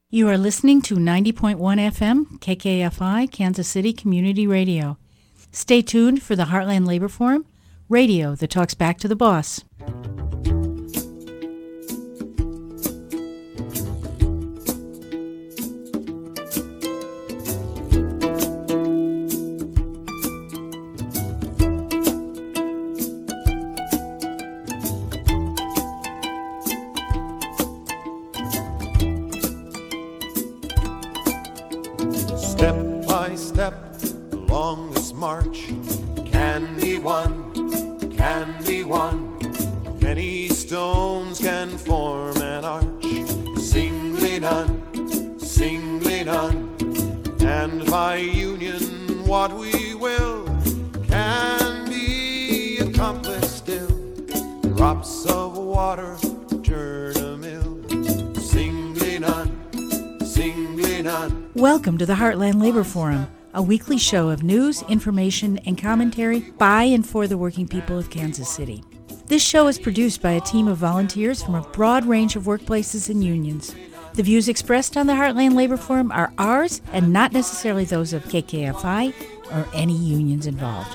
You are listening to 90.1 FM, KKFI, Kansas City Community Radio. Stay tuned for the Heartland Labor Forum, radio that talks back to the boss. Welcome to the Heartland Labor Forum, a weekly show of news, information, and commentary by and for the working people of Kansas City. This show is produced by a team of volunteers from a broad range of workplaces and unions. The views expressed on the Heartland Labor Forum are ours and not necessarily those of KKFI or any unions involved.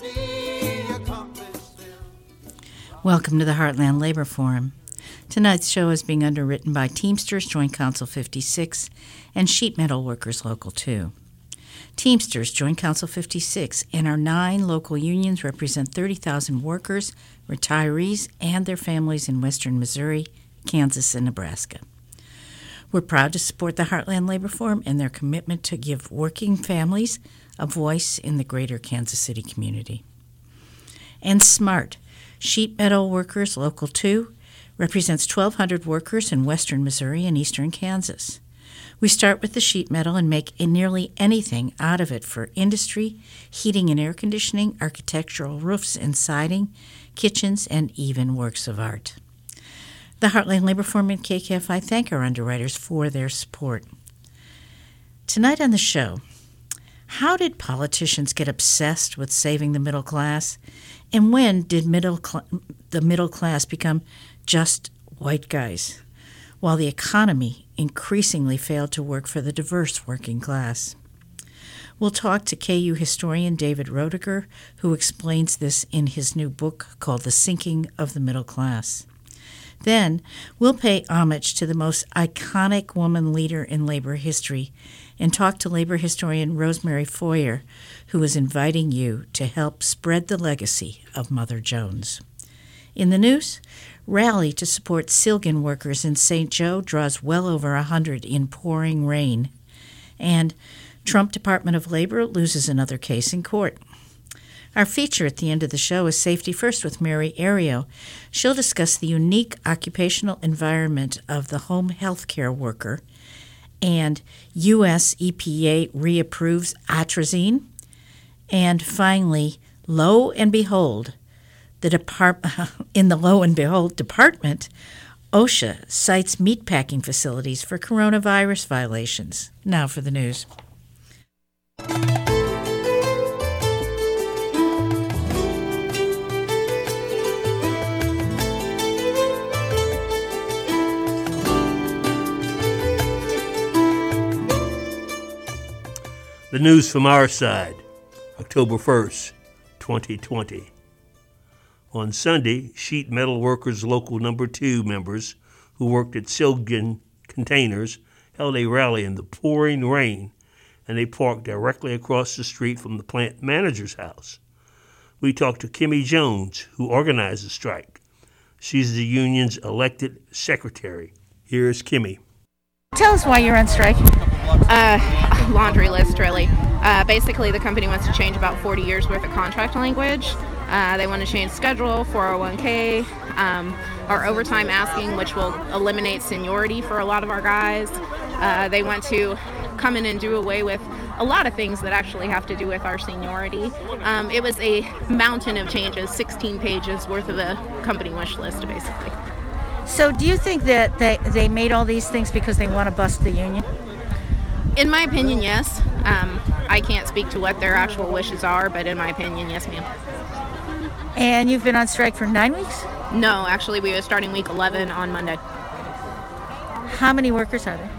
Welcome to the Heartland Labor Forum. Tonight's show is being underwritten by Teamsters Joint Council 56 and Sheet Metal Workers Local 2. Teamsters Joint Council 56 and our 9 local unions represent 30,000 workers, retirees, and their families in western Missouri, Kansas, and Nebraska. We're proud to support the Heartland Labor Forum and their commitment to give working families a voice in the greater Kansas City community. And SMART, Sheet Metal Workers Local 2, represents 1,200 workers in western Missouri and eastern Kansas. We start with the sheet metal and make nearly anything out of it for industry, heating and air conditioning, architectural roofs and siding, kitchens, and even works of art. The Heartland Labor Forum and KKFI thank our underwriters for their support. Tonight on the show, how did politicians get obsessed with saving the middle class? And when did the middle class become just white guys, while the economy increasingly failed to work for the diverse working class? We'll talk to KU historian David Roediger, who explains this in his new book called The Sinking of the Middle Class. Then we'll pay homage to the most iconic woman leader in labor history and talk to labor historian Rosemary Foyer, who is inviting you to help spread the legacy of Mother Jones. In the news, rally to support Silgan workers in St. Joe draws well over 100 in pouring rain. And Trump Department of Labor loses another case in court. Our feature at the end of the show is Safety First with Mary Ario. She'll discuss the unique occupational environment of the home health care worker, and U.S. EPA reapproves atrazine. And finally, lo and behold, in the Lo and Behold department, OSHA cites meatpacking facilities for coronavirus violations. Now for the news. The news from our side, October 1st, 2020. On Sunday, Sheet Metal Workers Local Number 2 members who worked at Silgan Containers held a rally in the pouring rain, and they parked directly across the street from the plant manager's house. We talked to Kimmy Jones, who organized the strike. She's the union's elected secretary. Here's Kimmy. Tell us why you're on strike. Laundry list, really. Basically, the company wants to change about 40 years worth of contract language. They want to change schedule, 401k, our overtime asking, which will eliminate seniority for a lot of our guys. They want to come in and do away with a lot of things that actually have to do with our seniority. It was a mountain of changes, 16 pages worth of a company wish list, basically. So do you think that they made all these things because they want to bust the union? In my opinion, yes. I can't speak to what their actual wishes are, but in my opinion, yes, ma'am. And you've been on strike for 9 weeks? No, actually, we were starting week 11 on Monday. How many workers are there?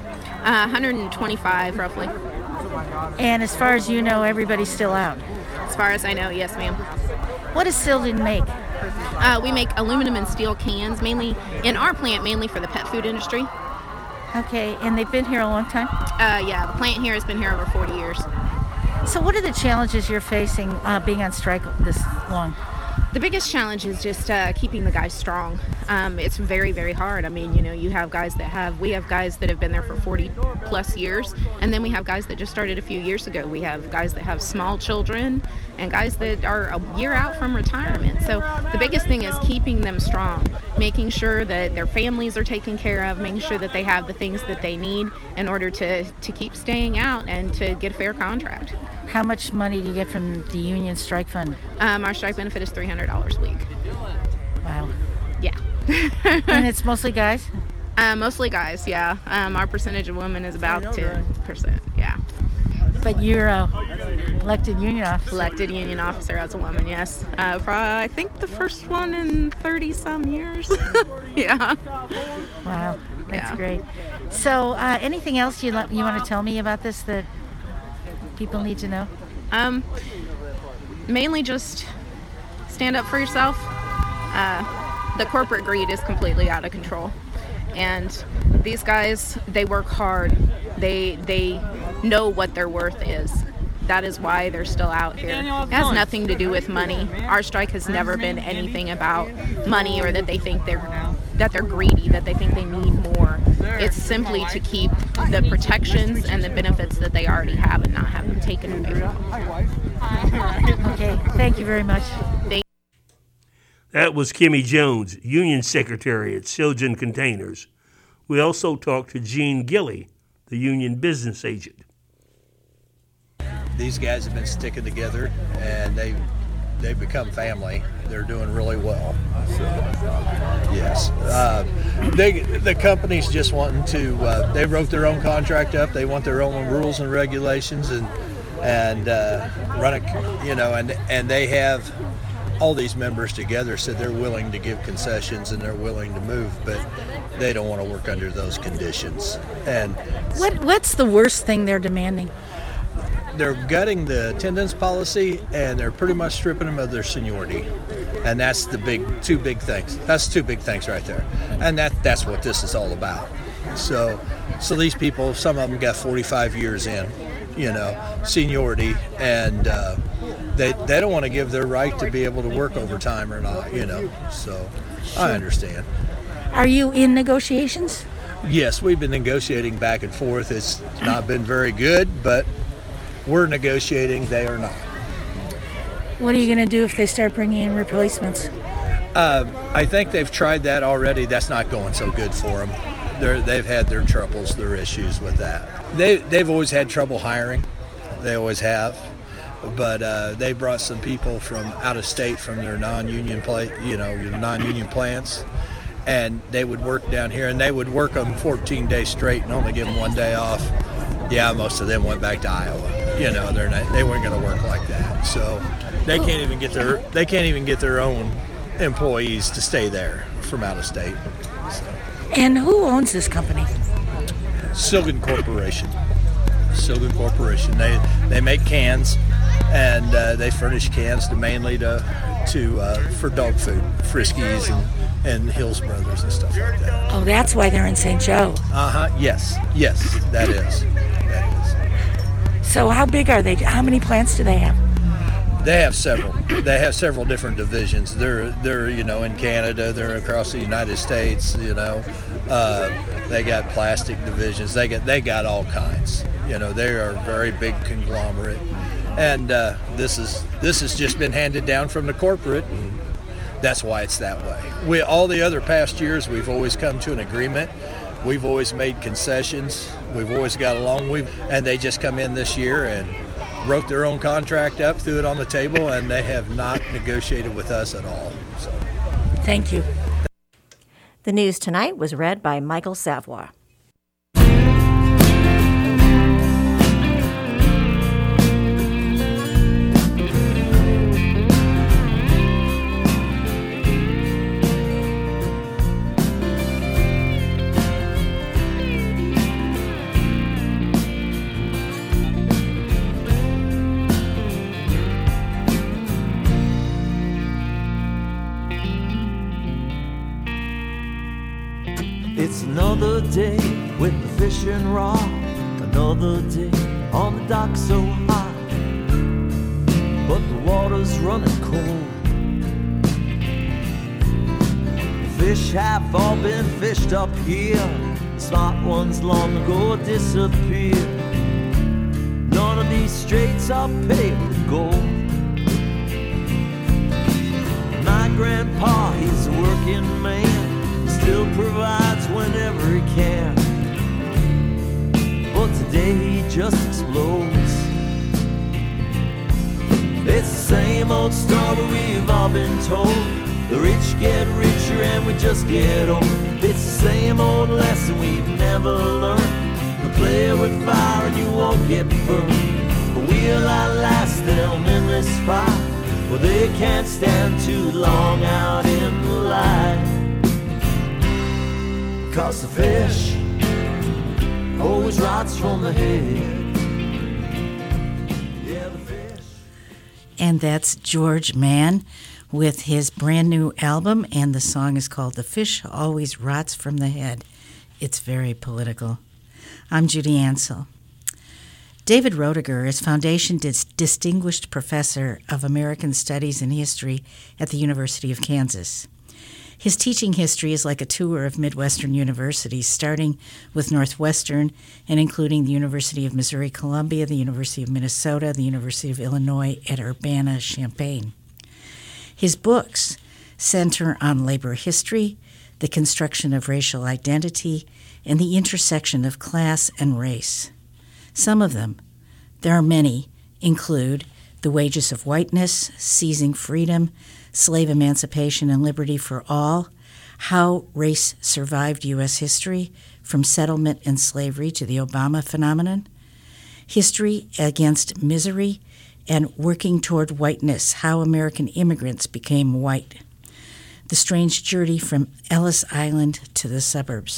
125 roughly. And as far as you know, everybody's still out. As far as I know, yes, ma'am. What does Silgan make? We make aluminum and steel cans, mainly in our plant, mainly for the pet food industry. Okay, and they've been here a long time? Yeah, the plant here has been here over 40 years. So what are the challenges you're facing being on strike this long? The biggest challenge is just keeping the guys strong. It's very, very hard. I mean, you know, we have guys that have been there for 40 plus years, and then we have guys that just started a few years ago. We have guys that have small children and guys that are a year out from retirement. So the biggest thing is keeping them strong, making sure that their families are taken care of, making sure that they have the things that they need in order to keep staying out and to get a fair contract. How much money do you get from the union strike fund? Our strike benefit is $300 a week. Wow. Yeah. And it's mostly guys? Mostly guys, yeah. Our percentage of women is about 10%, yeah. But you're elected union officer. Elected union officer as a woman, yes. I think the first one in 30-some years. Yeah. Wow, that's great. So anything else you want to tell me about this that people need to know? Mainly just stand up for yourself. The corporate greed is completely out of control. And these guys, they work hard. They know what their worth is. That is why they're still out here. It has nothing to do with money. Our strike has never been anything about money or that they think they're greedy, that they think they need more. It's simply to keep the protections and the benefits that they already have and not have them taken away from them. Okay, thank you very much. That was Kimmy Jones, Union Secretary at Silgan Containers. We also talked to Gene Gilley, the union business agent. These guys have been sticking together, and they've become family. They're doing really well. So, yes. The company's just wanting to, they wrote their own contract up. They want their own rules and regulations and run it, you know, and they have all these members together said they're willing to give concessions and they're willing to move, but they don't want to work under those conditions. And what's the worst thing they're demanding? They're gutting the attendance policy, and they're pretty much stripping them of their seniority, and that's the two big things. That's two big things right there, and that's what this is all about. So these people, some of them got 45 years in, you know, seniority, and they don't want to give their right to be able to work overtime or not, you know. So I understand. Are you in negotiations? Yes, we've been negotiating back and forth. It's not been very good, but we're negotiating. They are not. What are you going to do if they start bringing in replacements? I think they've tried that already. That's not going so good for them. They've had their troubles, their issues with that. They've always had trouble hiring. They always have. But they brought some people from out of state from their non-union plants, and they would work down here, and they would work them 14 days straight and only give them 1 day off. Yeah, most of them went back to Iowa. You know, they weren't going to work like that. So they can't even get their own employees to stay there from out of state. So. And who owns this company? Silgan Corporation. Silgan Corporation. They make cans, and they furnish cans mainly for dog food, Friskies and Hills Brothers and stuff like that. Oh, that's why they're in St. Joe. Yes, that is. So how big are they? How many plants do they have? They have several. They have several different divisions. They're in Canada. They're across the United States. They got plastic divisions. They got all kinds. They are a very big conglomerate, and this has just been handed down from the corporate, and that's why it's that way. All the other past years, we've always come to an agreement. We've always made concessions. We've always got along. And they just come in this year and wrote their own contract up, threw it on the table, and they have not negotiated with us at all. So. Thank you. The news tonight was read by Michael Savoy. day with the fishing rod, another day on the dock so hot, but the water's running cold. The fish have all been fished up here, the smart ones long ago disappeared. None of these straits are paved with gold. My grandpa, he's a working man, still provides whenever he can, but today he just explodes. It's the same old story we've all been told. The rich get richer and we just get old. It's the same old lesson we've never learned. You play with fire and you won't get burned. But we'll outlast them in this fight, well, they can't stand too long out in the light. 'Cause the fish always rots from the head. Yeah, the fish. And that's George Mann with his brand new album, and the song is called The Fish Always Rots from the Head. It's very political. I'm Judy Ansell. David Roediger is Foundation Distinguished Professor of American Studies and History at the University of Kansas. His teaching history is like a tour of Midwestern universities, starting with Northwestern and including the University of Missouri-Columbia, the University of Minnesota, the University of Illinois at Urbana-Champaign. His books center on labor history, the construction of racial identity, and the intersection of class and race. Some of them, there are many, include The Wages of Whiteness, Seizing Freedom, Slave Emancipation and Liberty for All, How Race Survived U.S. History, From Settlement and Slavery to the Obama Phenomenon, History Against Misery, and Working Toward Whiteness, How American Immigrants Became White, The Strange Journey from Ellis Island to the Suburbs.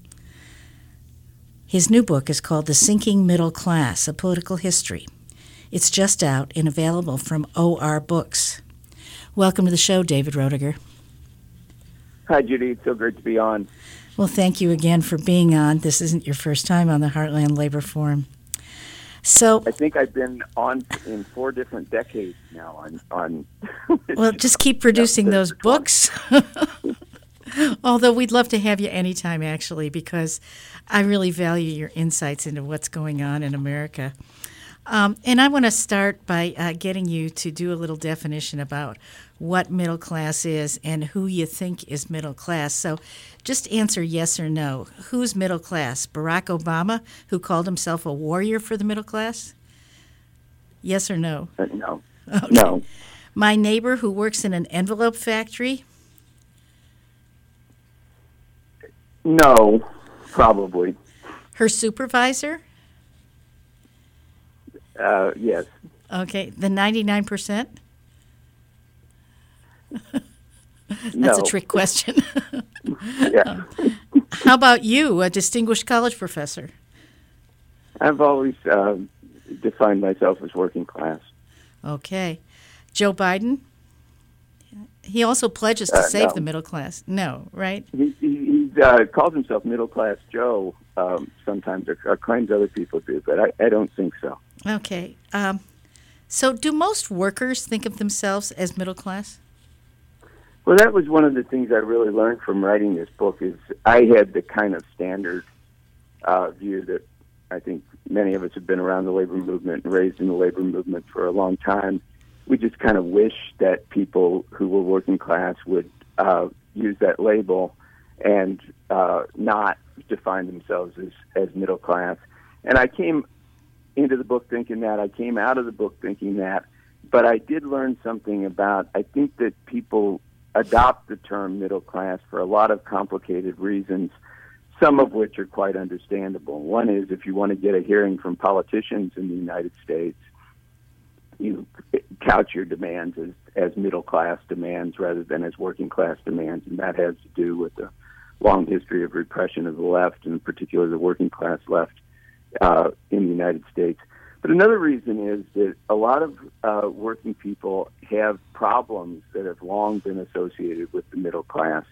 His new book is called The Sinking Middle Class, A Political History. It's just out and available from OR Books. Welcome to the show, David Roediger. Hi, Judy. It's so great to be on. Well, thank you again for being on. This isn't your first time on the Heartland Labor Forum. So I think I've been on in 4 different decades now. On well, just keep producing those books. Although we'd love to have you anytime, actually, because I really value your insights into what's going on in America. And I want to start by getting you to do a little definition about what middle class is and who you think is middle class. So just answer yes or no. Who's middle class? Barack Obama, who called himself a warrior for the middle class? Yes or no? No. Okay. No. My neighbor who works in an envelope factory? No, probably. Her supervisor? Yes. Okay, the 99%? That's No. a trick question. Yeah. How about you, a distinguished college professor? I've always defined myself as working class. Okay. Joe Biden? He also pledges to save no. the middle class. No, right? He calls himself middle class Joe sometimes, or claims other people do, but I don't think so. Okay. So do most workers think of themselves as middle class? Well, that was one of the things I really learned from writing this book is I had the kind of standard view that I think many of us have been around the labor movement and raised in the labor movement for a long time. We just kind of wish that people who were working class would use that label and not define themselves as middle class. And I came into the book thinking that. I came out of the book thinking that. But I did learn something about, I think that people adopt the term middle class for a lot of complicated reasons, some of which are quite understandable. One is if you want to get a hearing from politicians in the United States, you couch your demands as middle class demands rather than as working class demands, and that has to do with the long history of repression of the left, and in particular the working class left in the United States. But another reason is that a lot of working people have problems that have long been associated with the middle class.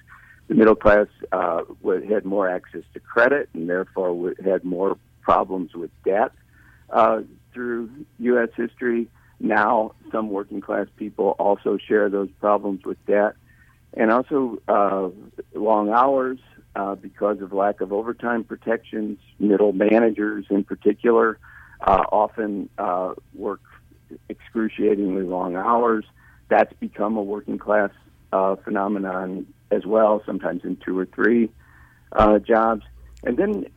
The middle class had more access to credit and therefore had more problems with debt through U.S. history. Now, some working class people also share those problems with debt. And also long hours because of lack of overtime protections. Middle managers in particular often work excruciatingly long hours. That's become a working class phenomenon as well, sometimes in 2 or 3 jobs. And then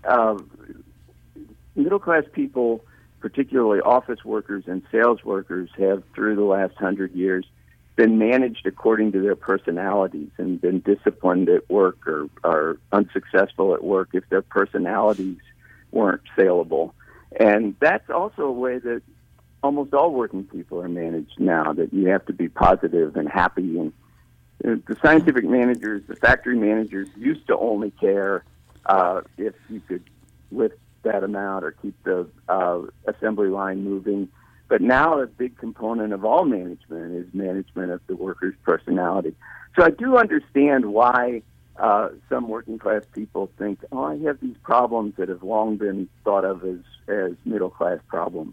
middle class people, particularly office workers and sales workers, have through the last 100 years been managed according to their personalities and been disciplined at work or unsuccessful at work if their personalities weren't saleable. And that's also a way that almost all working people are managed now, that you have to be positive and happy. And the scientific managers, the factory managers used to only care if you could lift that amount or keep the assembly line moving. But now a big component of all management is management of the worker's personality. So I do understand why some working class people think, oh, I have these problems that have long been thought of as middle class problems.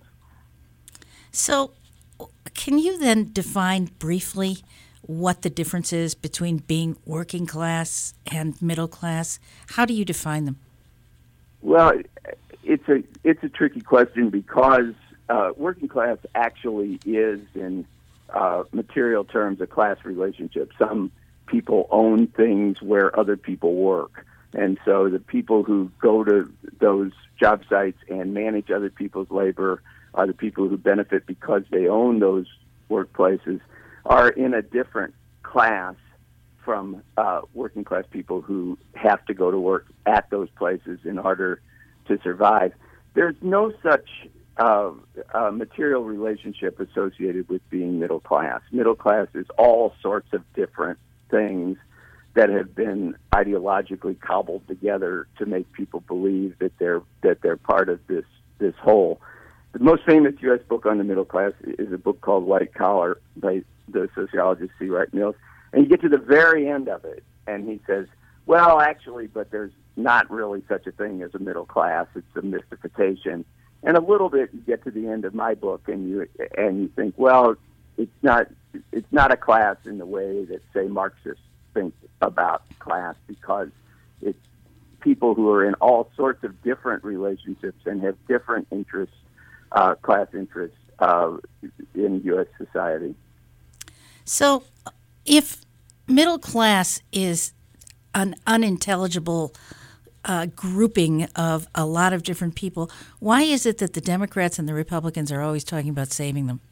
So can you then define briefly what the difference is between being working class and middle class? How do you define them? Well, it's a tricky question because working class actually is, in material terms, a class relationship. Some people own things where other people work. And so the people who go to those job sites and manage other people's labor are the people who benefit because they own those workplaces, are in a different class from working class people who have to go to work at those places in order to survive. There's no such material relationship associated with being middle class. Middle class is all sorts of different things that have been ideologically cobbled together to make people believe that they're part of this whole. The most famous U.S. book on the middle class is a book called White Collar by the sociologist C. Wright Mills. And you get to the very end of it, and he says, well, actually, but there's not really such a thing as a middle class. It's a mystification. And a little bit, you get to the end of my book, and you think, well, it's not a class in the way that, say, Marxists think about class, because it's people who are in all sorts of different relationships and have different interests, class interests in U.S. society. So if middle class is an unintelligible grouping of a lot of different people, why is it that the Democrats and the Republicans are always talking about saving them?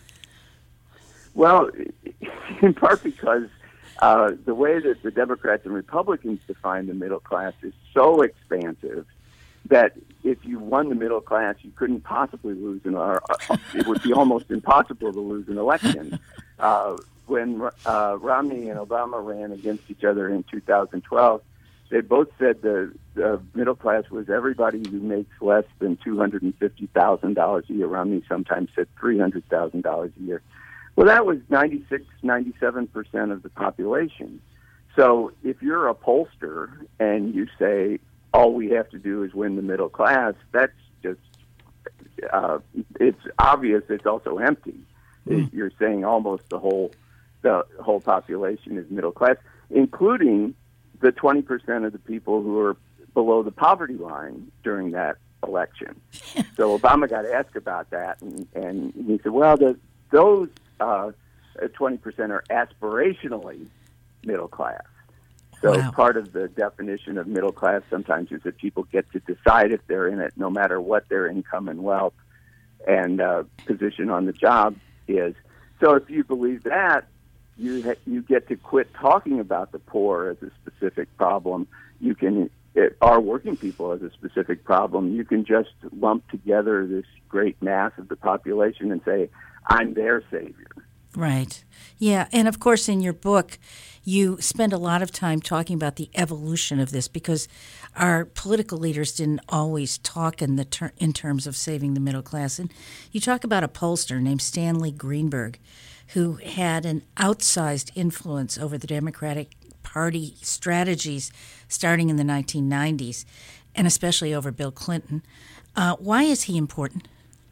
Well, in part because the way that the Democrats and Republicans define the middle class is so expansive that if you won the middle class, you couldn't possibly lose it would be almost impossible to lose an election. When Romney and Obama ran against each other in 2012, they both said the middle class was everybody who makes less than $250,000 a year. Romney sometimes said $300,000 a year. Well, that was 96, 97% of the population. So if you're a pollster and you say, all we have to do is win the middle class, that's just, it's obvious it's also empty. You're saying almost the whole population is middle class, including the 20% of the people who are below the poverty line during that election. So Obama got asked about that, and he said, well, those 20% are aspirationally middle class. So Wow. Part of the definition of middle class sometimes is that people get to decide if they're in it, no matter what their income and wealth and position on the job is. So if you believe that, you get to quit talking about the poor as a specific problem. You can, our working people as a specific problem. You can just lump together this great mass of the population and say, I'm their savior. Right. Yeah. And of course, in your book, you spend a lot of time talking about the evolution of this, because our political leaders didn't always talk in terms of saving the middle class. And you talk about a pollster named Stanley Greenberg, who had an outsized influence over the Democratic party strategies starting in the 1990s, and especially over Bill Clinton. Why is he important?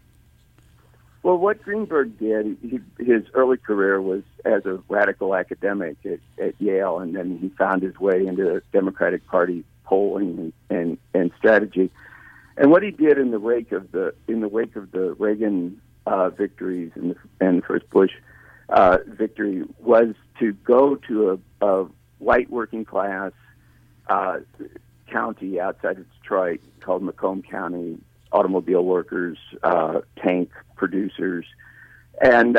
Well, what Greenberg did, his early career was as a radical academic at Yale, and then he found his way into the Democratic Party polling and strategy. And what he did in the wake of the Reagan victories and the first Bush victory was to go to a white working class county outside of Detroit called Macomb County, automobile workers, tank producers, and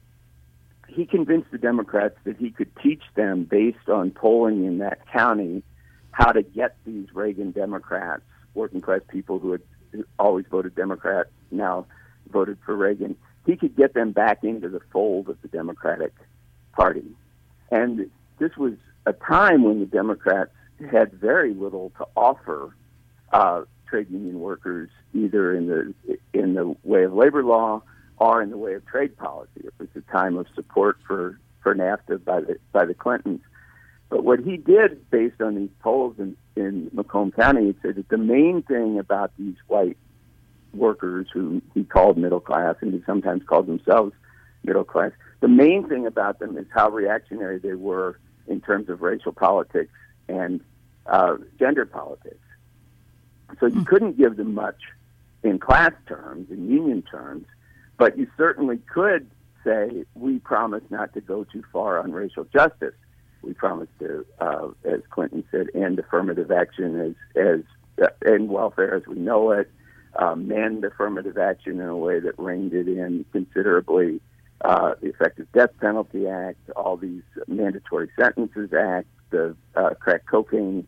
he convinced the Democrats that he could teach them, based on polling in that county, how to get these Reagan Democrats, working class people who had always voted Democrat, now voted for Reagan. He could get them back into the fold of the Democratic Party. And this was a time when the Democrats had very little to offer trade union workers, either in the way of labor law or in the way of trade policy. It was a time of support for NAFTA by the Clintons. But what he did, based on these polls in Macomb County, he said that the main thing about these white workers, who he called middle class, and he sometimes called themselves middle class, the main thing about them is how reactionary they were in terms of racial politics and gender politics. So you couldn't give them much in class terms, in union terms, but you certainly could say, we promise not to go too far on racial justice. We promise to, as Clinton said, end affirmative action as end welfare as we know it, mend affirmative action in a way that reined it in considerably, the Effective Death Penalty Act, all these Mandatory Sentences Act, the crack cocaine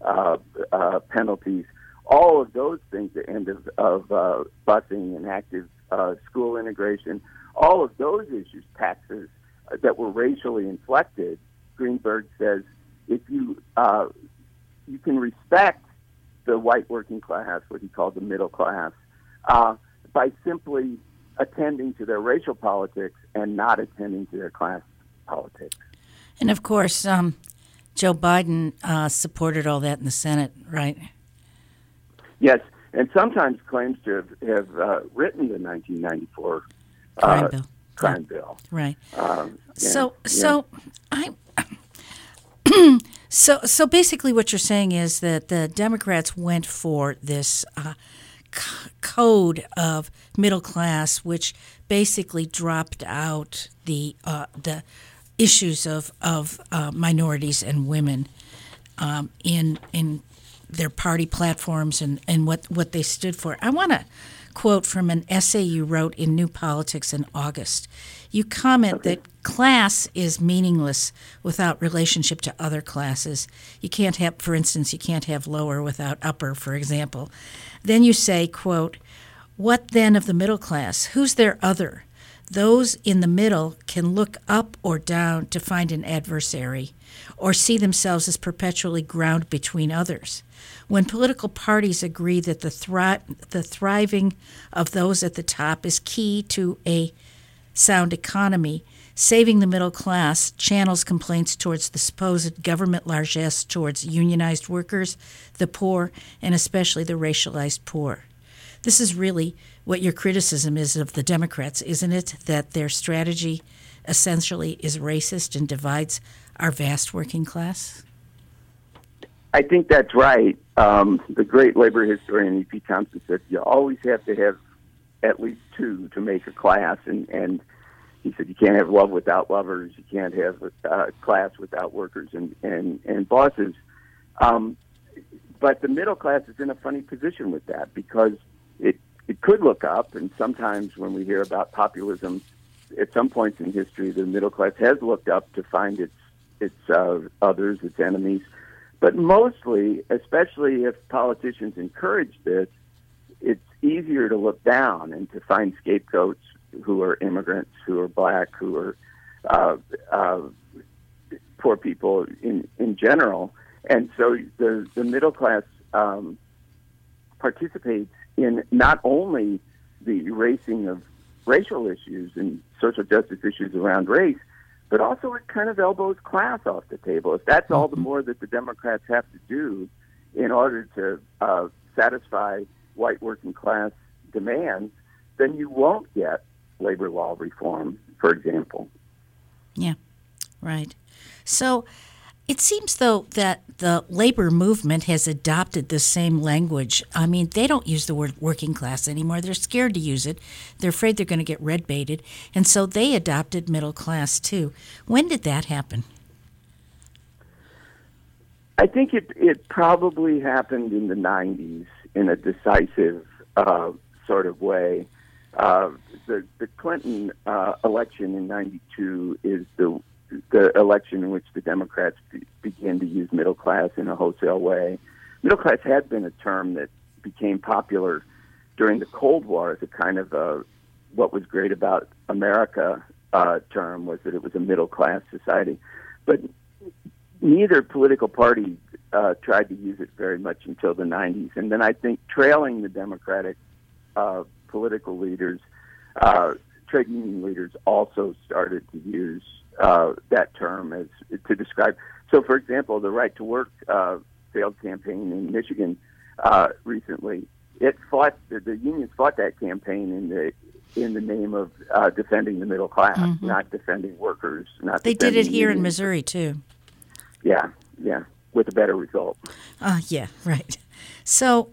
penalties, all of those things, the end of busing and active school integration, all of those issues, taxes that were racially inflected. Greenberg says if you can respect the white working class, what he called the middle class, by simply attending to their racial politics and not attending to their class politics. And of course, Joe Biden supported all that in the Senate, right? Yes, and sometimes claims to have written the 1994 crime bill. Right. So So basically what you're saying is that the Democrats went for this code of middle class, which basically dropped out the issues of minorities and women in their party platforms and what they stood for. I want to quote from an essay you wrote in New Politics in August. You comment that class is meaningless without relationship to other classes. You can't have, for instance, you can't have lower without upper, for example. Then you say, quote, what then of the middle class? Who's their other? Those in the middle can look up or down to find an adversary or see themselves as perpetually ground between others. When political parties agree that the thriving of those at the top is key to a sound economy, saving the middle class channels complaints towards the supposed government largesse towards unionized workers, the poor, and especially the racialized poor. This is really what your criticism is of the Democrats, isn't it? That their strategy essentially is racist and divides our vast working class? I think that's right. The great labor historian E.P. Thompson said you always have to have at least two to make a class, and he said you can't have love without lovers, you can't have class without workers and bosses. But the middle class is in a funny position with that, because it could look up, and sometimes when we hear about populism, at some points in history, the middle class has looked up to find its others, its enemies. But mostly, especially if politicians encourage this, it's easier to look down and to find scapegoats who are immigrants, who are black, who are poor people in general. And so the middle class participates in not only the erasing of racial issues and social justice issues around race, but also it kind of elbows class off the table. If that's all the more that the Democrats have to do in order to satisfy white working class demands, then you won't get labor law reform, for example. Yeah, right. So it seems, though, that the labor movement has adopted the same language. I mean, they don't use the word working class anymore. They're scared to use it. They're afraid they're going to get red-baited. And so they adopted middle class, too. When did that happen? I think it probably happened in the 90s in a decisive sort of way. The Clinton election in 92 is the election in which the Democrats began to use middle class in a wholesale way. Middle class had been a term that became popular during the Cold War as a kind of what was great about America term was that it was a middle class society. But neither political party tried to use it very much until the 90s. And then I think trailing the Democratic political leaders, trade union leaders also started to use that term as to describe. So, for example, the Right to Work failed campaign in Michigan recently. The unions fought that campaign in the name of defending the middle class, not defending workers. They did it here in Missouri too. Yeah, with a better result. Yeah, right. So,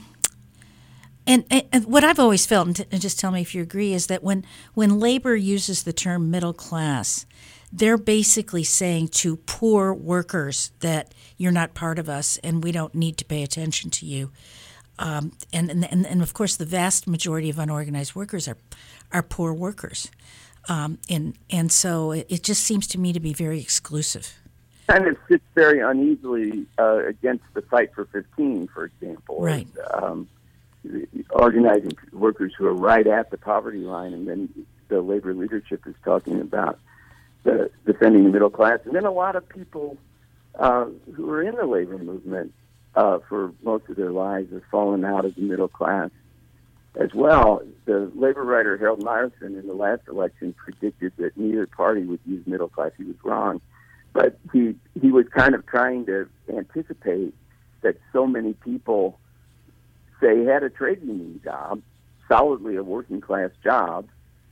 and what I've always felt, and just tell me if you agree, is that when labor uses the term middle class, they're basically saying to poor workers that you're not part of us and we don't need to pay attention to you. And of course, the vast majority of unorganized workers are poor workers. And so it just seems to me to be very exclusive. And it sits very uneasily against the Fight for 15, for example. Right. Organizing workers who are right at the poverty line, and then the labor leadership is talking about defending the middle class. And then a lot of people who are in the labor movement for most of their lives have fallen out of the middle class as well. The labor writer Harold Meyerson in the last election predicted that neither party would use middle class. He was wrong. But he was kind of trying to anticipate that so many people, say, had a trade union job, solidly a working class job,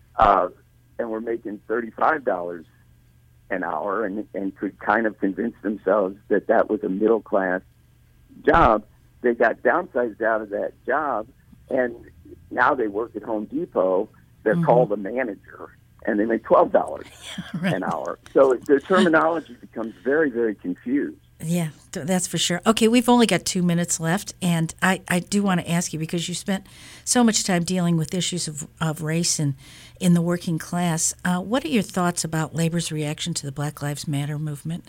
and were making $35 an hour and could kind of convince themselves that that was a middle class job. They got downsized out of that job, and now they work at Home Depot. They're called a manager, and they make $12 an hour. So the terminology becomes very, very confused. Yeah, that's for sure. Okay, we've only got 2 minutes left, and I do want to ask you, because you spent so much time dealing with issues of race and in the working class, what are your thoughts about labor's reaction to the Black Lives Matter movement?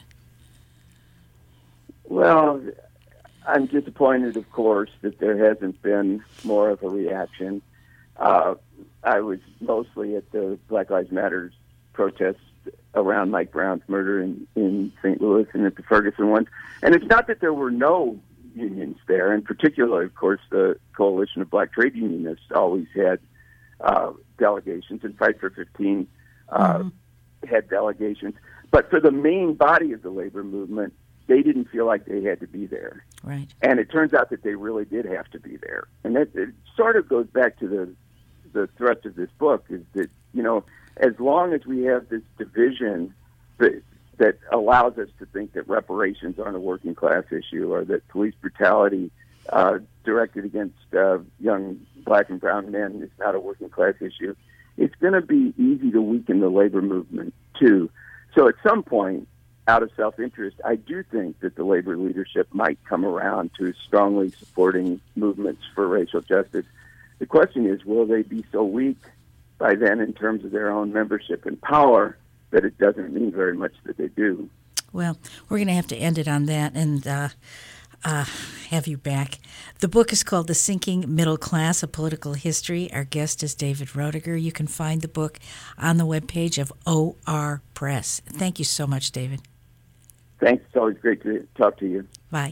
Well, I'm disappointed, of course, that there hasn't been more of a reaction. I was mostly at the Black Lives Matter protests around Mike Brown's murder in St. Louis and at the Ferguson one. And it's not that there were no unions there. In particular, of course, the Coalition of Black Trade Unionists always had delegations, and Fight for 15 had delegations. But for the main body of the labor movement, they didn't feel like they had to be there. Right. And it turns out that they really did have to be there. And that it sort of goes back to the thrust of this book, is that, you know, as long as we have this division that allows us to think that reparations aren't a working class issue, or that police brutality directed against young black and brown men is not a working class issue, it's going to be easy to weaken the labor movement too. So at some point, out of self-interest, I do think that the labor leadership might come around to strongly supporting movements for racial justice. The question is, will they be so weak by then in terms of their own membership and power that it doesn't mean very much that they do? Well, we're going to have to end it on that and have you back. The book is called The Sinking Middle Class, A Political History. Our guest is David Roediger. You can find the book on the webpage of OR Press. Thank you so much, David. Thanks. It's always great to talk to you. Bye.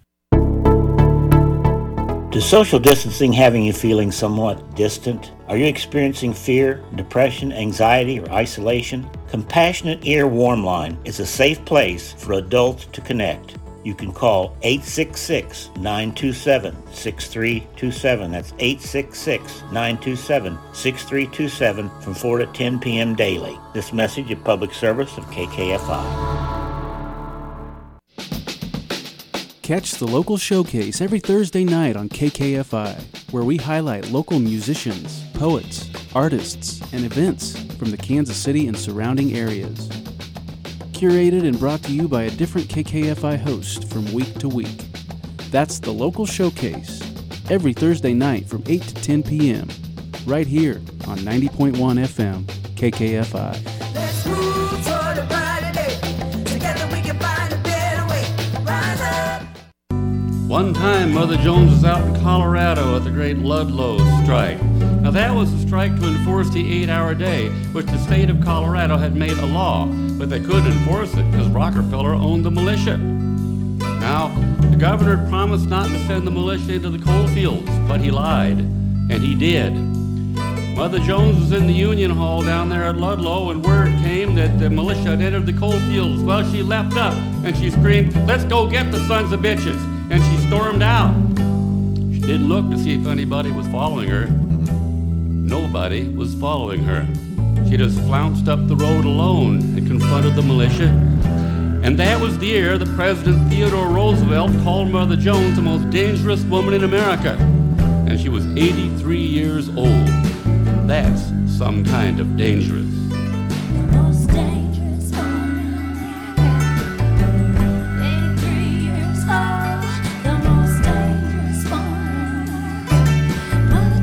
Does social distancing having you feeling somewhat distant? Are you experiencing fear, depression, anxiety, or isolation? Compassionate Ear Warm Line is a safe place for adults to connect. You can call 866-927-6327. That's 866-927-6327 from 4 to 10 p.m. daily. This message is public service of KKFI. Catch the local showcase every Thursday night on KKFI, where we highlight local musicians, poets, artists, and events from the Kansas City and surrounding areas. Curated and brought to you by a different KKFI host from week to week. That's the local showcase, every Thursday night from 8 to 10 p.m., right here on 90.1 FM, KKFI. Let's move toward a brighter day. Together we can find a better way. Rise up. One time, Mother Jones was out in Colorado at the Great Ludlow Strike. Now, that was a strike to enforce the 8-hour day, which the state of Colorado had made a law, but they couldn't enforce it because Rockefeller owned the militia. Now, the governor promised not to send the militia into the coal fields, but he lied, and he did. Mother Jones was in the Union Hall down there at Ludlow, and word came that the militia had entered the coal fields. Well, she leapt up, and she screamed, "Let's go get the sons of bitches!" And she stormed out. She didn't look to see if anybody was following her. Nobody was following her. She just flounced up the road alone and confronted the militia. And that was the year that President Theodore Roosevelt called Mother Jones the most dangerous woman in America. And she was 83 years old. That's some kind of dangerous. Most dangerous woman in America. 83 years old. The most dangerous woman in America. Mother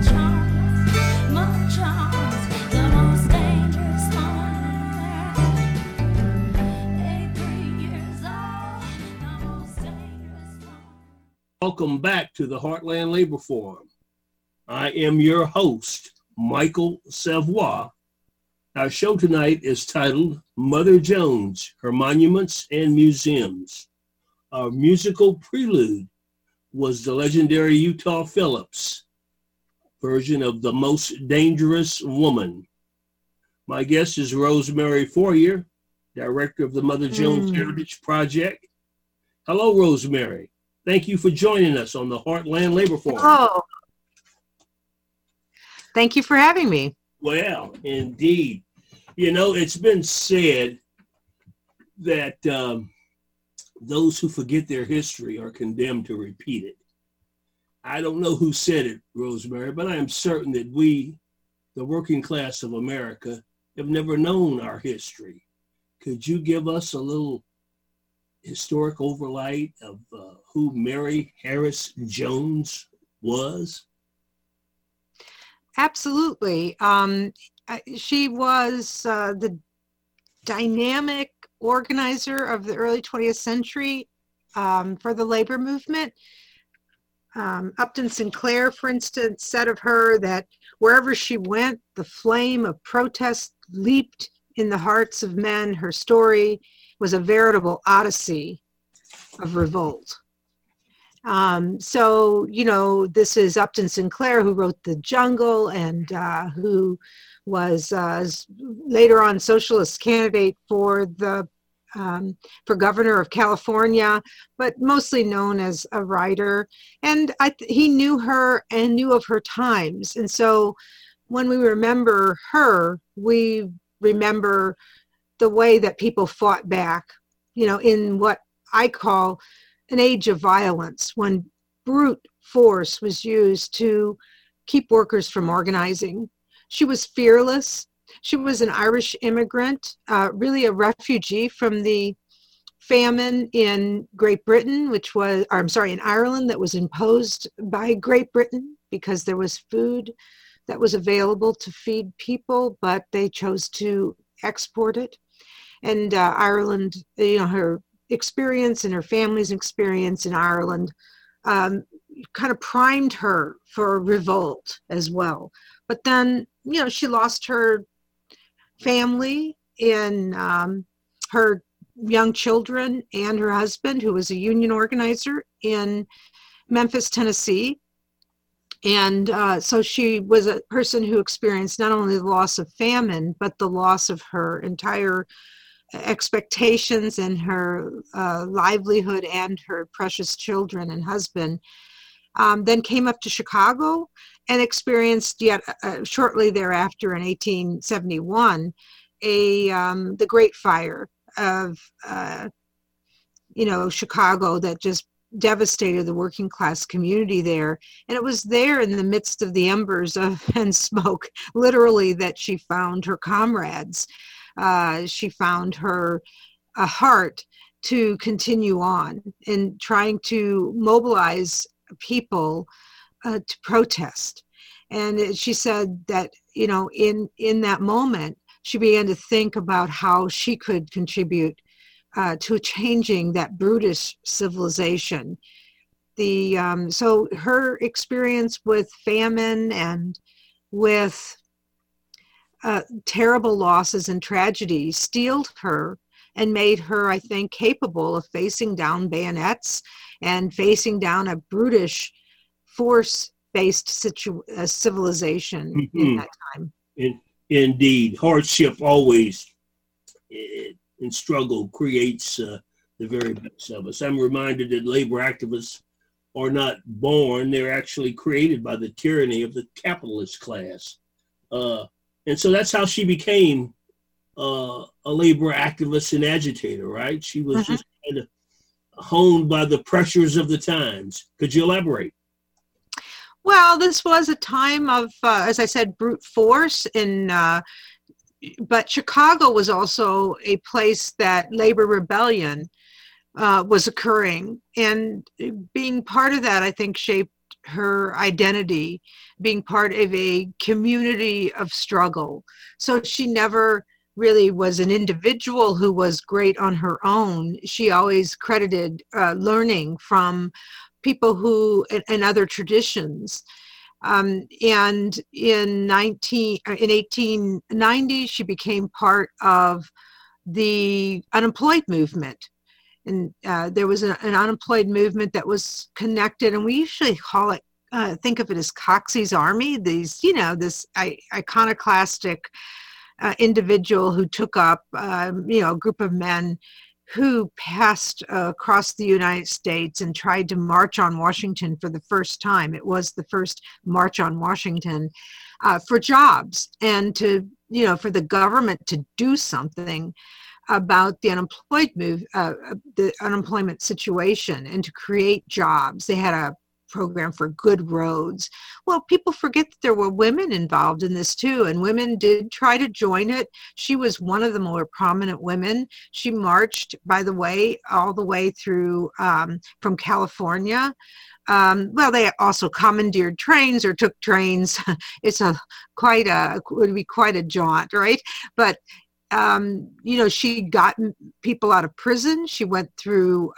Jones, the most dangerous woman in America. 83 years old. The most dangerous woman. Welcome back to the Heartland Labor Forum. I am your host, Michael Savoy. Our show tonight is titled Mother Jones, Her Monuments and Museums. Our musical prelude was the legendary Utah Phillips version of The Most Dangerous Woman. My guest is Rosemary Fourier, director of the Mother Jones Heritage Project. Hello, Rosemary. Thank you for joining us on the Heartland Labor Forum. Oh, thank you for having me. Well, indeed. You know, it's been said that those who forget their history are condemned to repeat it. I don't know who said it, Rosemary, but I am certain that we, the working class of America, have never known our history. Could you give us a little historic overlight of who Mary Harris Jones was? Absolutely. She was the dynamic organizer of the early 20th century for the labor movement. Upton Sinclair, for instance, said of her that wherever she went, the flame of protest leaped in the hearts of men. Her story was a veritable odyssey of revolt. So, you know, this is Upton Sinclair, who wrote The Jungle and who was later on socialist candidate for the for governor of California, but mostly known as a writer. And he knew her and knew of her times. And so when we remember her, we remember the way that people fought back, you know, in what I call an age of violence, when brute force was used to keep workers from organizing. She was fearless. She was an Irish immigrant, really a refugee from the famine in Great Britain, in Ireland, that was imposed by Great Britain because there was food that was available to feed people, but they chose to export it. And Ireland, you know, her experience and her family's experience in Ireland kind of primed her for revolt as well. But then, you know, she lost her family in her young children and her husband, who was a union organizer in Memphis, Tennessee. And so she was a person who experienced not only the loss of famine, but the loss of her entire expectations and her livelihood and her precious children and husband. Then came up to Chicago and experienced yet shortly thereafter in 1871 the Great Fire of Chicago that just devastated the working class community there. And it was there in the midst of the embers and smoke, literally, that she found her comrades. She found her a heart to continue on in trying to mobilize people to protest. And she said that, in that moment, she began to think about how she could contribute to changing that brutish civilization. So her experience with famine and with terrible losses and tragedy steeled her and made her, I think, capable of facing down bayonets and facing down a brutish, force-based civilization in that time. Indeed, hardship always and struggle creates the very best of us. I'm reminded that labor activists are not born, they're actually created by the tyranny of the capitalist class. And so that's how she became a labor activist and agitator, right? She was just kind of honed by the pressures of the times. Could you elaborate? Well, this was a time of, as I said, brute force but Chicago was also a place that labor rebellion was occurring. And being part of that, I think, shaped her identity, being part of a community of struggle. So she never really was an individual who was great on her own. She always credited learning from people who, and other traditions. And in 1890, she became part of the unemployed movement. And there was an unemployed movement that was connected, and we usually call it, think of it as Coxey's Army, this iconoclastic individual who took up, a group of men who passed across the United States and tried to march on Washington for the first time. It was the first march on Washington for jobs and to, for the government to do something about the unemployment situation and to create jobs. They had a program for good roads. Well, people forget that there were women involved in this too, and women did try to join it. She was one of the more prominent women. She marched, by the way, all the way through from California. They also commandeered trains or took trains. It's would be quite a jaunt, right? But she got people out of prison. She went through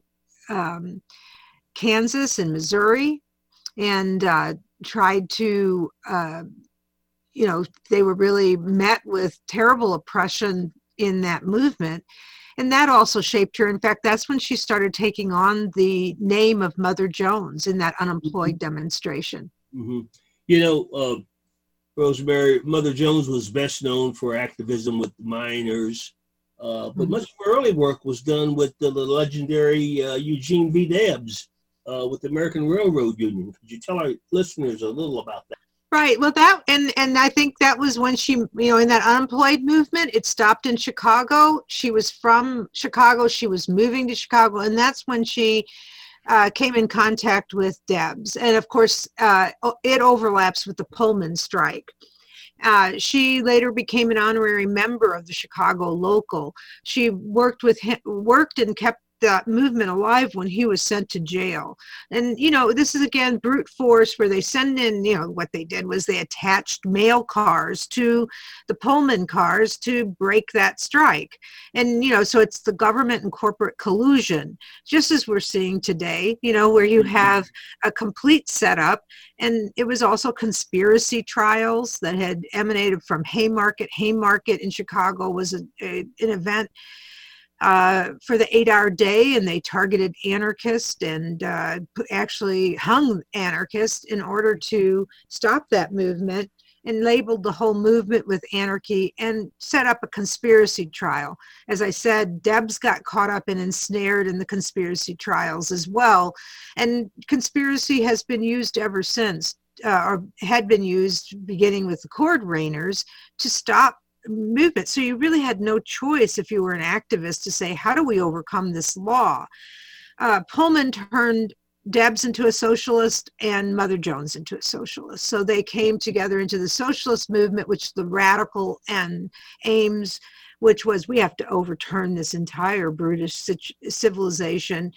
Kansas and Missouri and tried to, they were really met with terrible oppression in that movement. And that also shaped her. In fact, that's when she started taking on the name of Mother Jones in that unemployed demonstration. Mm-hmm. Rosemary, Mother Jones was best known for activism with miners, but much of her early work was done with the legendary Eugene V. Debs with the American Railroad Union. Could you tell our listeners a little about that? Right. Well, and I think that was when she, in that unemployed movement, it stopped in Chicago. She was from Chicago. She was moving to Chicago. And that's when she came in contact with Debs. And of course, it overlaps with the Pullman strike. She later became an honorary member of the Chicago Local. She worked and kept that movement alive when he was sent to jail. And, this is again brute force where they send in, what they did was they attached mail cars to the Pullman cars to break that strike. And, so it's the government and corporate collusion, just as we're seeing today, where you have a complete setup. And it was also conspiracy trials that had emanated from Haymarket. Haymarket in Chicago was an event for the 8-hour day, and they targeted anarchists and actually hung anarchists in order to stop that movement, and labeled the whole movement with anarchy and set up a conspiracy trial. As I said, Debs got caught up and ensnared in the conspiracy trials as well. And conspiracy has been used ever since, or had been used beginning with the Cordwainers to stop movement. So you really had no choice if you were an activist to say, how do we overcome this law? Pullman turned Debs into a socialist and Mother Jones into a socialist. So they came together into the socialist movement, which the radical and aims, which was, we have to overturn this entire brutish civilization.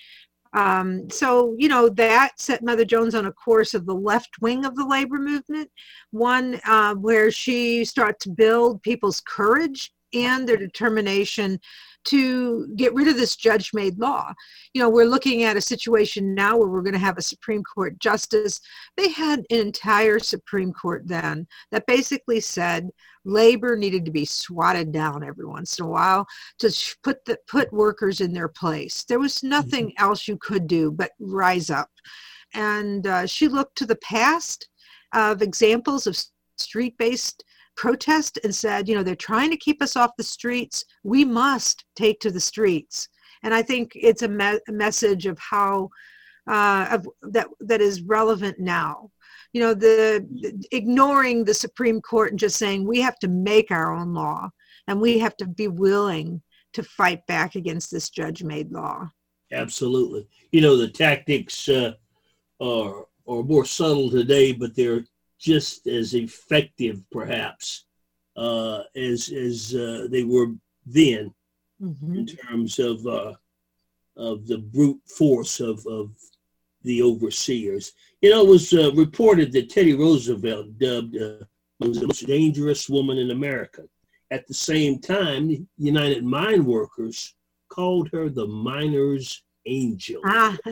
So, that set Mother Jones on a course of the left wing of the labor movement, one where she started to build people's courage and their determination to get rid of this judge-made law. We're looking at a situation now where we're going to have a Supreme Court justice. They had an entire Supreme Court then that basically said labor needed to be swatted down every once in a while to put workers in their place. There was nothing else you could do but rise up. And she looked to the past of examples of street-based protest and said, they're trying to keep us off the streets. We must take to the streets. And I think it's a message of how that is relevant now. Ignoring the Supreme Court and just saying we have to make our own law, and we have to be willing to fight back against this judge-made law. Absolutely. The tactics are more subtle today, but they're just as effective, perhaps, as they were then, in terms of the brute force of the overseers. It was reported that Teddy Roosevelt dubbed was the most dangerous woman in America. At the same time, the United Mine Workers called her the miner's angel.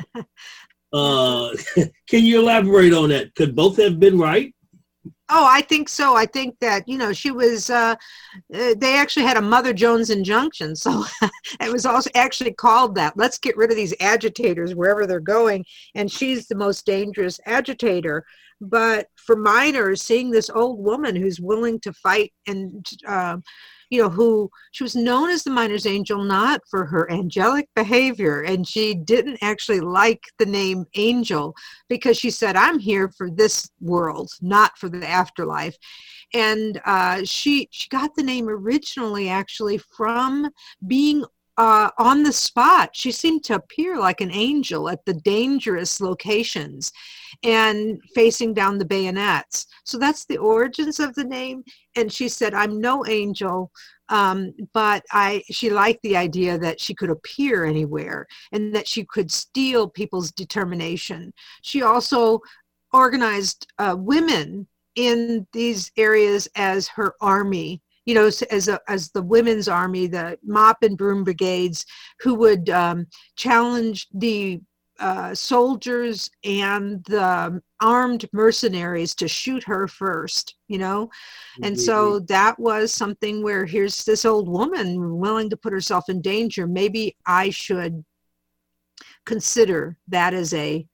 Can you elaborate on that? Could both have been right? Oh, I think so. I think that, she was, they actually had a Mother Jones injunction. So it was also actually called that. Let's get rid of these agitators wherever they're going. And she's the most dangerous agitator. But for miners, seeing this old woman who's willing to fight and, who she was known as the miner's angel, not for her angelic behavior. And she didn't actually like the name angel because she said, I'm here for this world, not for the afterlife. And she got the name originally actually from being on the spot. She seemed to appear like an angel at the dangerous locations and facing down the bayonets. So that's the origins of the name. And she said, I'm no angel, but she liked the idea that she could appear anywhere and that she could steal people's determination. She also organized women in these areas as her army, as the women's army, the mop and broom brigades, who would challenge the soldiers and the armed mercenaries to shoot her first, And so that was something where here's this old woman willing to put herself in danger. Maybe I should consider that as a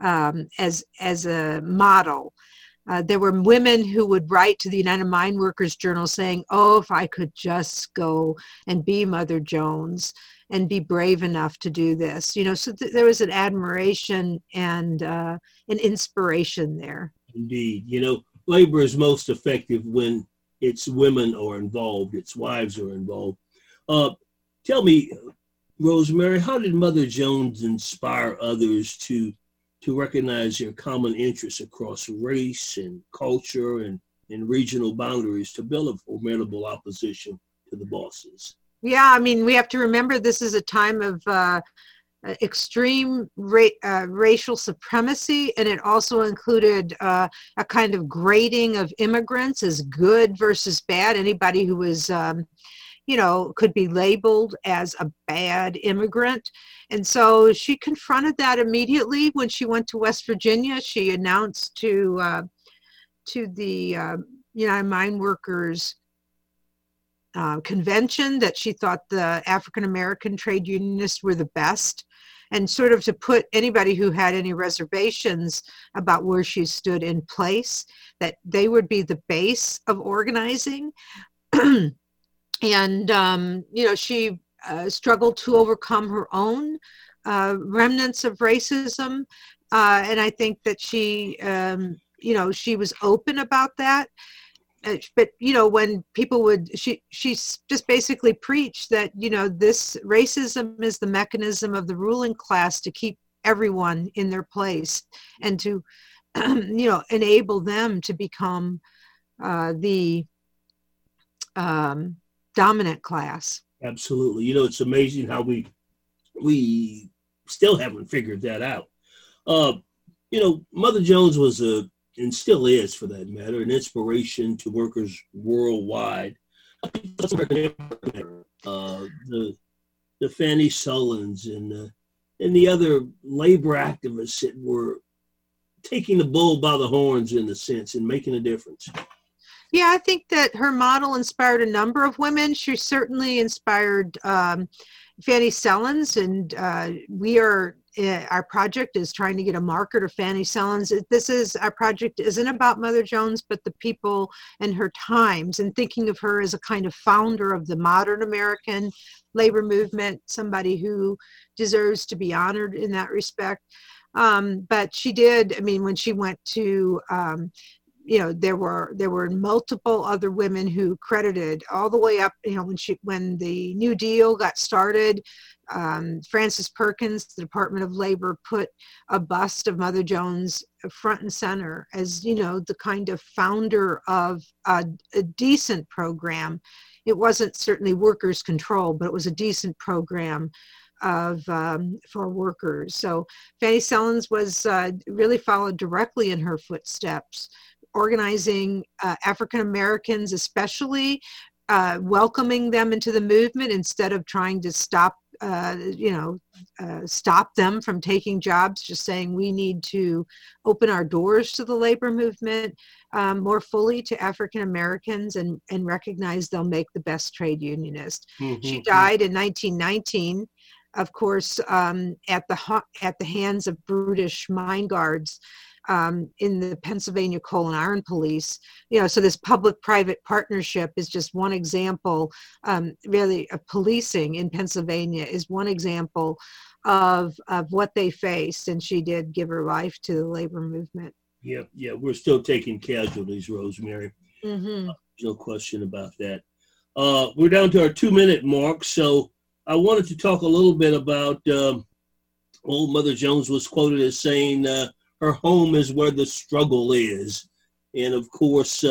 model. There were women who would write to the United Mine Workers Journal saying, oh, if I could just go and be Mother Jones and be brave enough to do this. So there was an admiration and an inspiration there. Indeed. Labor is most effective when its women are involved, its wives are involved. Tell me, Rosemary, how did Mother Jones inspire others to recognize their common interests across race and culture and regional boundaries to build a formidable opposition to the bosses? Yeah, we have to remember this is a time of extreme racial supremacy, and it also included a kind of grading of immigrants as good versus bad. Anybody who was could be labeled as a bad immigrant. And so she confronted that immediately when she went to West Virginia. She announced to the United Mine Workers convention that she thought the African American trade unionists were the best, and sort of to put anybody who had any reservations about where she stood in place, that they would be the base of organizing. And, she struggled to overcome her own remnants of racism. And I think that she, she was open about that. But when people would, she just basically preached that this racism is the mechanism of the ruling class to keep everyone in their place and to enable them to become the dominant class. Absolutely. It's amazing how we still haven't figured that out. Mother Jones was and still is, for that matter, an inspiration to workers worldwide. The Fannie Sullins and the other labor activists that were taking the bull by the horns, in a sense, and making a difference. Yeah, I think that her model inspired a number of women. She certainly inspired Fannie Sullins, and our project is trying to get a marker to Fannie Sullins. Our project isn't about Mother Jones, but the people and her times, and thinking of her as a kind of founder of the modern American labor movement, somebody who deserves to be honored in that respect. But she did, when she went to, there were multiple other women who credited all the way up, when the New Deal got started, Frances Perkins, the Department of Labor, put a bust of Mother Jones front and center as, the kind of founder of a decent program. It wasn't certainly workers' control, but it was a decent program for workers. So Fannie Sullins was really followed directly in her footsteps, organizing African Americans, especially welcoming them into the movement instead of trying to stop them from taking jobs, just saying we need to open our doors to the labor movement more fully to African Americans and recognize they'll make the best trade unionist. Mm-hmm. She died in 1919, of course, at the hands of brutish mine guards in the Pennsylvania Coal and Iron Police. So this public-private partnership is just one example, really, of policing in Pennsylvania is one example of what they faced, and she did give her life to the labor movement. Yeah, we're still taking casualties, Rosemary. Mm-hmm. No question about that. We're down to our 2-minute mark, so I wanted to talk a little bit about old Mother Jones was quoted as saying, her home is where the struggle is. And of course,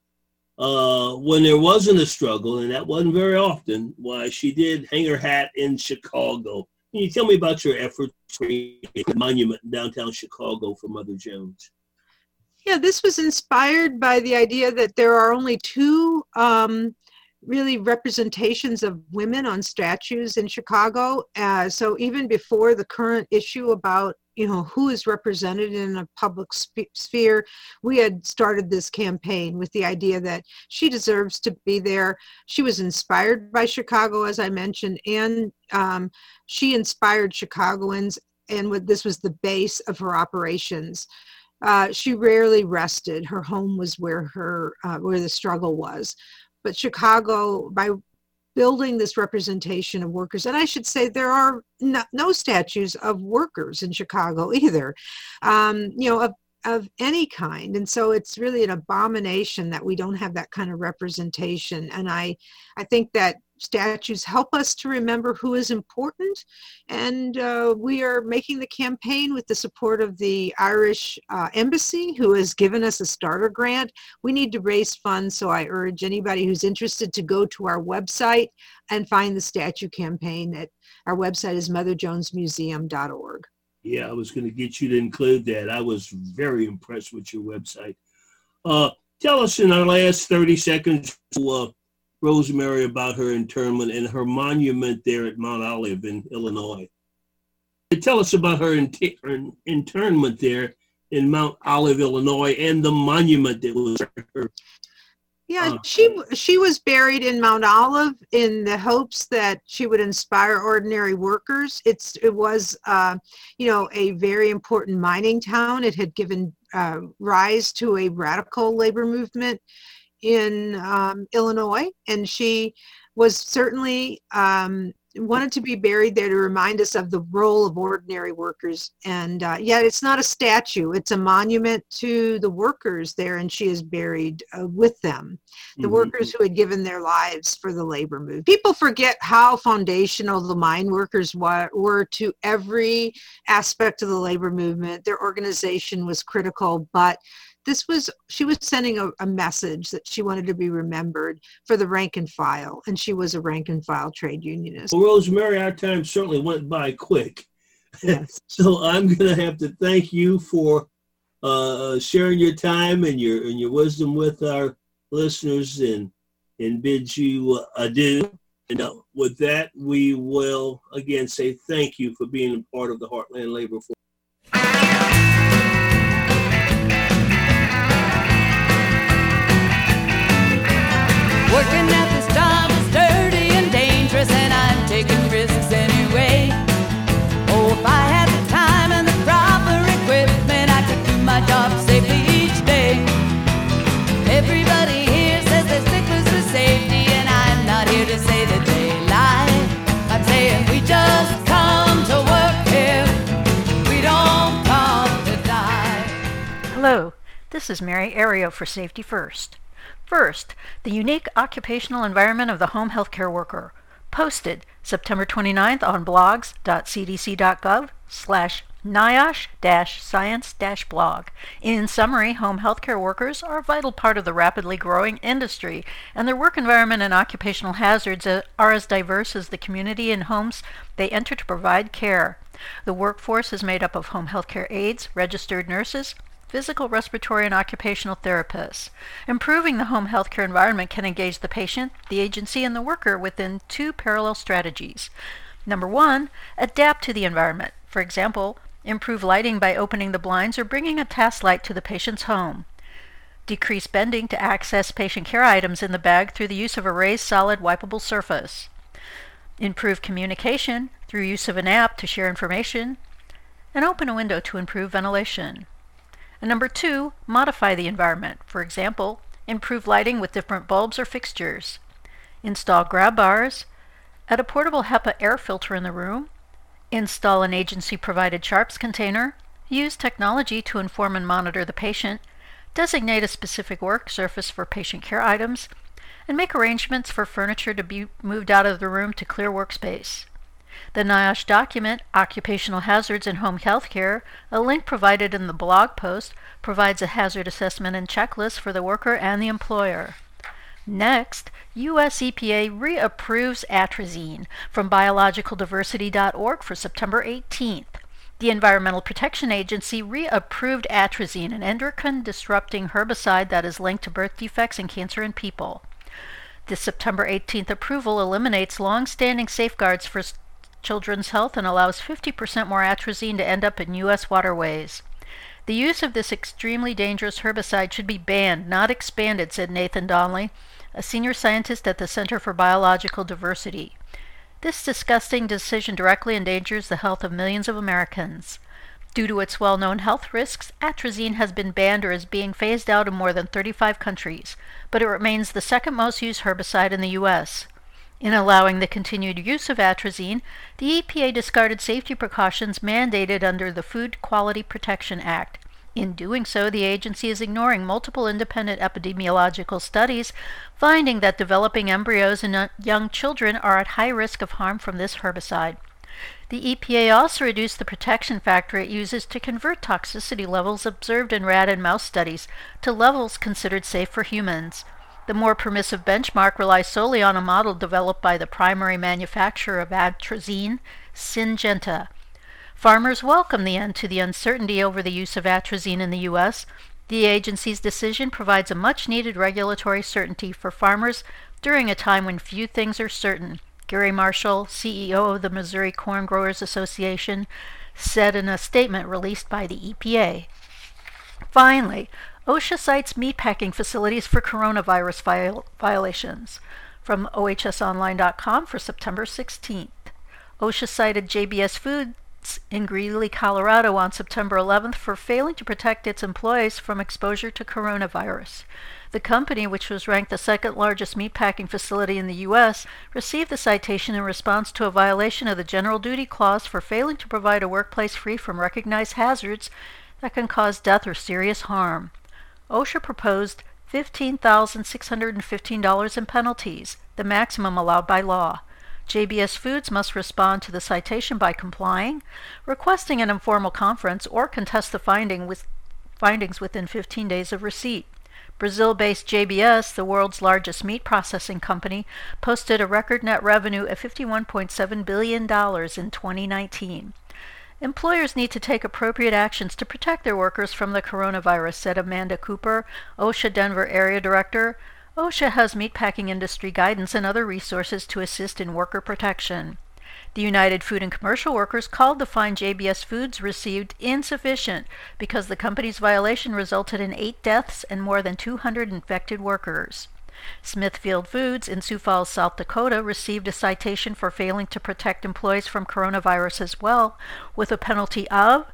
when there wasn't a struggle, and that wasn't very often, why, she did hang her hat in Chicago. Can you tell me about your efforts for a monument in downtown Chicago for Mother Jones? Yeah, this was inspired by the idea that there are only two really representations of women on statues in Chicago. So even before the current issue about who is represented in a public sphere, we had started this campaign with the idea that she deserves to be there. She was inspired by Chicago, as I mentioned, and she inspired Chicagoans, and this was the base of her operations. She rarely rested. Her home was where the struggle was. But Chicago, by building this representation of workers, and I should say there are no statues of workers in Chicago either, of any kind. And so it's really an abomination that we don't have that kind of representation. And I think that statues help us to remember who is important. And we are making the campaign with the support of the Irish Embassy, who has given us a starter grant. We need to raise funds, so I urge anybody who's interested to go to our website and find the statue campaign. Our website is motherjonesmuseum.org. Yeah, I was going to get you to include that. I was very impressed with your website. Tell us in our last 30 seconds, Rosemary, about her internment and her monument there at Mount Olive in Illinois. Tell us about her internment there in Mount Olive, Illinois, and the monument that was her. Yeah, she was buried in Mount Olive in the hopes that she would inspire ordinary workers. It was a very important mining town. It had given rise to a radical labor movement in Illinois, and she was certainly wanted to be buried there to remind us of the role of ordinary workers. And yet it's not a statue, it's a monument to the workers there, and she is buried with them, the workers who had given their lives for the labor movement. People forget how foundational the mine workers were to every aspect of the labor movement. Their organization was critical, but she was sending a message that she wanted to be remembered for the rank and file, and she was a rank and file trade unionist. Well, Rosemary, our time certainly went by quick. Yes. So I'm going to have to thank you for sharing your time and your wisdom with our listeners, and bid you adieu. And with that, we will again say thank you for being a part of the Heartland Labor Forum. Working at this job is dirty and dangerous, and I'm taking risks anyway. Oh, if I had the time and the proper equipment, I could do my job safely each day. Everybody here says they're sticklers for safety, and I'm not here to say that they lie. I'm saying we just come to work here. We don't come to die. Hello, this is Mary Ario for Safety First. First, the unique occupational environment of the home healthcare worker, posted September 29th on blogs.cdc.gov/NIOSH-science-blog. In summary, home healthcare workers are a vital part of the rapidly growing industry, and their work environment and occupational hazards are as diverse as the community and homes they enter to provide care. The workforce is made up of home healthcare aides, registered nurses, physical, respiratory, and occupational therapists. Improving the home healthcare environment can engage the patient, the agency, and the worker within two parallel strategies. Number one, adapt to the environment. For example, improve lighting by opening the blinds or bringing a task light to the patient's home. Decrease bending to access patient care items in the bag through the use of a raised, solid, wipeable surface. Improve communication through use of an app to share information. And open a window to improve ventilation. And number two, modify the environment. For example, improve lighting with different bulbs or fixtures. Install grab bars. Add a portable HEPA air filter in the room. Install an agency-provided sharps container. Use technology to inform and monitor the patient. Designate a specific work surface for patient care items. And make arrangements for furniture to be moved out of the room to clear workspace. The NIOSH document, Occupational Hazards in Home Healthcare, a link provided in the blog post, provides a hazard assessment and checklist for the worker and the employer. Next, U.S. EPA reapproves atrazine from biologicaldiversity.org for September 18th. The Environmental Protection Agency reapproved atrazine, an endocrine-disrupting herbicide that is linked to birth defects and cancer in people. This September 18th approval eliminates long-standing safeguards for children's health and allows 50% more atrazine to end up in U.S. waterways. The use of this extremely dangerous herbicide should be banned, not expanded, said Nathan Donnelly, a senior scientist at the Center for Biological Diversity. This disgusting decision directly endangers the health of millions of Americans. Due to its well-known health risks, atrazine has been banned or is being phased out in more than 35 countries, but it remains the second most used herbicide in the U.S. In allowing the continued use of atrazine, the EPA discarded safety precautions mandated under the Food Quality Protection Act. In doing so, the agency is ignoring multiple independent epidemiological studies, finding that developing embryos and young children are at high risk of harm from this herbicide. The EPA also reduced the protection factor it uses to convert toxicity levels observed in rat and mouse studies to levels considered safe for humans. The more permissive benchmark relies solely on a model developed by the primary manufacturer of atrazine, Syngenta. Farmers welcome the end to the uncertainty over the use of atrazine in the U.S. The agency's decision provides a much-needed regulatory certainty for farmers during a time when few things are certain, Gary Marshall, CEO of the Missouri Corn Growers Association, said in a statement released by the EPA. Finally, OSHA cites meatpacking facilities for coronavirus violations. From OHSonline.com for September 16th. OSHA cited JBS Foods in Greeley, Colorado on September 11th for failing to protect its employees from exposure to coronavirus. The company, which was ranked the second largest meatpacking facility in the U.S., received the citation in response to a violation of the General Duty Clause for failing to provide a workplace free from recognized hazards that can cause death or serious harm. OSHA proposed $15,615 in penalties, the maximum allowed by law. JBS Foods must respond to the citation by complying, requesting an informal conference, or contest the findings within 15 days of receipt. Brazil-based JBS, the world's largest meat processing company, posted a record net revenue of $51.7 billion in 2019. Employers need to take appropriate actions to protect their workers from the coronavirus, said Amanda Cooper, OSHA Denver Area Director. OSHA has meatpacking industry guidance and other resources to assist in worker protection. The United Food and Commercial Workers called the fine JBS Foods received insufficient because the company's violation resulted in 8 deaths and more than 200 infected workers. Smithfield Foods in Sioux Falls, South Dakota, received a citation for failing to protect employees from coronavirus as well, with a penalty of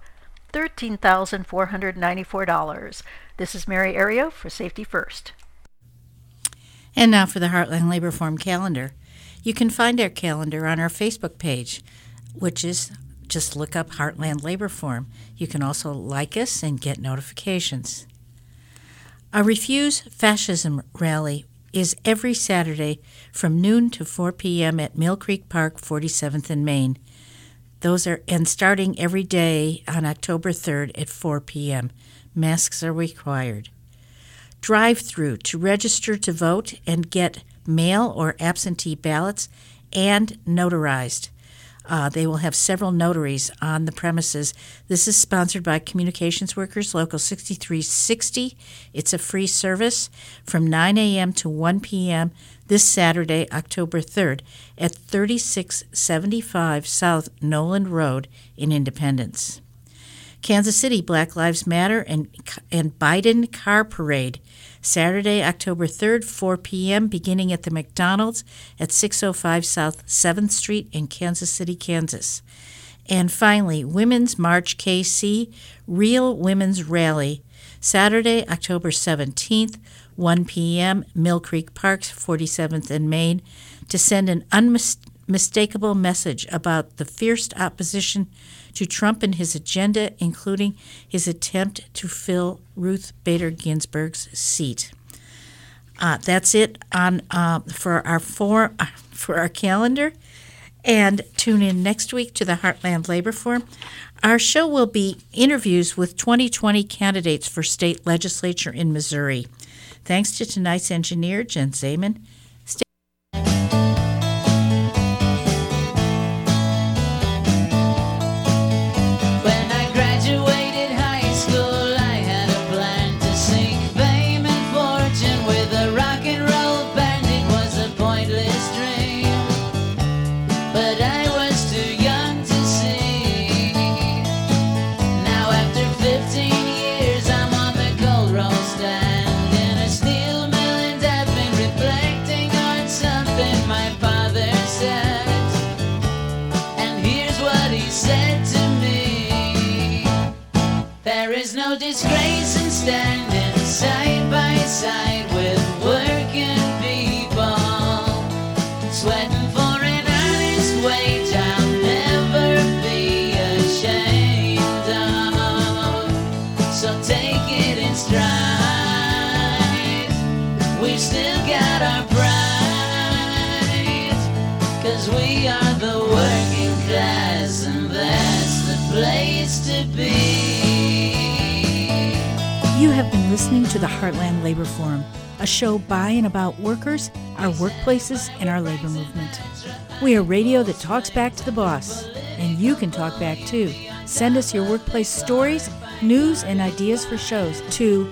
$13,494. This is Mary Ario for Safety First. And now for the Heartland Labor Forum calendar. You can find our calendar on our Facebook page, which is just look up Heartland Labor Forum. You can also like us and get notifications. A Refuse Fascism rally is every Saturday from noon to 4 p.m. at Mill Creek Park, 47th and Main. And starting every day on October 3rd at 4 p.m. Masks are required. Drive-through to register to vote and get mail or absentee ballots and notarized. They will have several notaries on the premises. This is sponsored by Communications Workers Local 6360. It's a free service from 9 a.m. to 1 p.m. this Saturday, October 3rd, at 3675 South Noland Road in Independence. Kansas City Black Lives Matter and Biden Car Parade, Saturday, October 3rd, 4 p.m., beginning at the McDonald's at 605 South 7th Street in Kansas City, Kansas. And finally, Women's March KC, Real Women's Rally, Saturday, October 17th, 1 p.m., Mill Creek Parks, 47th and Main, to send an unmistakable message about the fierce opposition to Trump and his agenda, including his attempt to fill Ruth Bader Ginsburg's seat. That's it on for our calendar. And tune in next week to the Heartland Labor Forum. Our show will be interviews with 2020 candidates for state legislature in Missouri. Thanks to tonight's engineer, Jen Zayman. Disgrace in standing side by side with working people, sweating for an honest wage I'll never be ashamed of. So take it in stride, we've still got our pride, 'cause we are the working class and that's the place to be. You have been listening to the Heartland Labor Forum, a show by and about workers, our workplaces, and our labor movement. We are radio that talks back to the boss, and you can talk back too. Send us your workplace stories, news, and ideas for shows to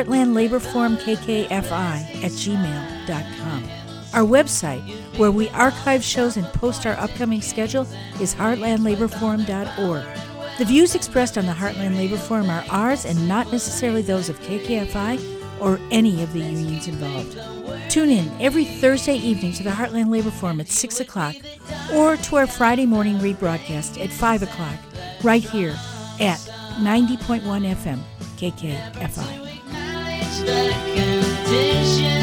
heartlandlaborforumkkfi@gmail.com. Our website, where we archive shows and post our upcoming schedule, is heartlandlaborforum.org. The views expressed on the Heartland Labor Forum are ours and not necessarily those of KKFI or any of the unions involved. Tune in every Thursday evening to the Heartland Labor Forum at 6 o'clock or to our Friday morning rebroadcast at 5 o'clock right here at 90.1 FM KKFI. Acknowledge the condition